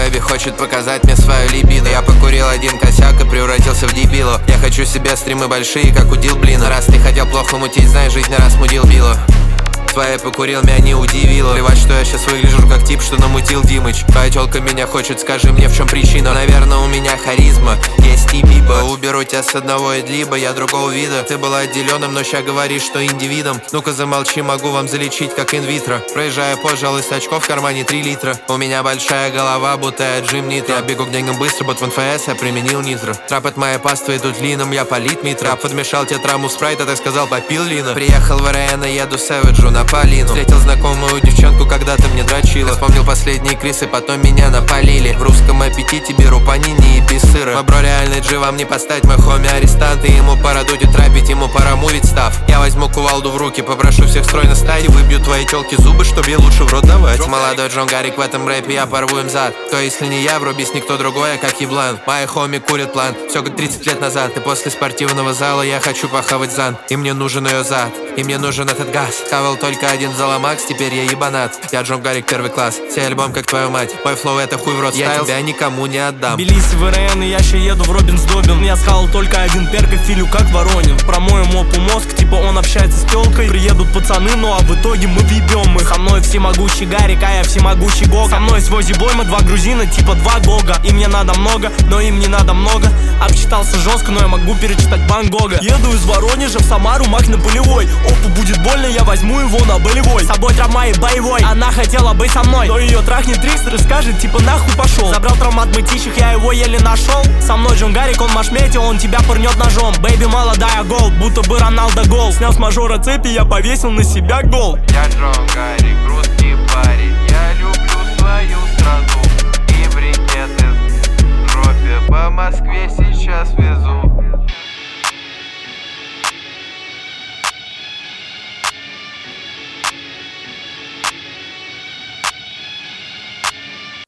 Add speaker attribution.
Speaker 1: Бэби хочет показать мне свою либидо. Я покурил один косяк и превратился в дебилу. Я хочу себе стримы большие, как у Дилблина. Раз ты хотел плохо мутить, знаешь, жизнь не раз мудил било. Твоя покурил, меня не удивило. Плевать, что я сейчас выгляжу как тип, что намутил Димыч. Твоя тёлка меня хочет, скажи мне, в чем причина. Наверное, у меня харизма, есть и биба. Уберу тебя с одного идлиба, я другого вида. Ты была отделенным, но ща говоришь, что индивидом. Ну-ка замолчи, могу вам залечить, как инвитро. Проезжая, пожалуйста, очков в кармане 3 литра. У меня большая голова, будто я Джим Нитро. Я бегу к деньгам быстро, бот в НФС я применил нитро. Трап от моей паствы идут лином, я полит митра. Подмешал тетраму спрайта, так сказал, попил лина. Приехал в РН, еду сэвиджу на Полину. Встретил знакомую девчонку, когда-то мне дрочила. Вспомнил последние крисы, потом меня напалили. В русском аппетите беру панини и без сыра. Бобро реальный G, вам не поставить, мой хоми арестант. И ему пора дуть и трапить, ему пора мувить став. Я возьму кувалду в руки, попрошу всех стройно стать. Выбью твои тёлки зубы, чтоб ей лучше в рот давать. Молодой Джон Гарик, в этом рэпе я порву им зад. То если не я, врубись никто другой, а как еблан. Мои хоми курят план, все как 30 лет назад. И после спортивного зала я хочу похавать зан. И мне нужен ее зад, и мне нужен этот газ. Хавал только один Заламакс, теперь я ебанат. Я Джон Гарик, первый класс, все альбом как твою мать. Мой флоу это хуй в рот стайл, я тебя никому не отдам.
Speaker 2: Белиси в РН, и я ща еду в Робинс-Добин. Я схавал только один перк и филю как Воронин. Промоем опу мозг, типа он общается с тёлкой. Приедут пацаны, ну а в итоге мы въебем их. Со мной всемогущий Гарик, а я всемогущий Гога. Со мной свой зибой, мы 2 грузина, типа 2 Гога. И мне надо много, но им не надо много. Обчитался жестко, но я могу перечитать Ван Гога. Еду из Воронежа в Самару, мах на полевой. Опу будет больно, я возьму его на болевой. С собой травма и боевой, она хотела быть со мной. Но ее трахнет Трикстер и скажет, типа нахуй пошел. Забрал травмат мытищих, я его еле нашел. Со мной Джон Гарик, он машмете, он тебя пырнет ножом. Бэйби молодая гол, будто бы Роналдо гол. Снял с мажора цепи, я повесил на себя гол.
Speaker 1: Я Джон Гарик.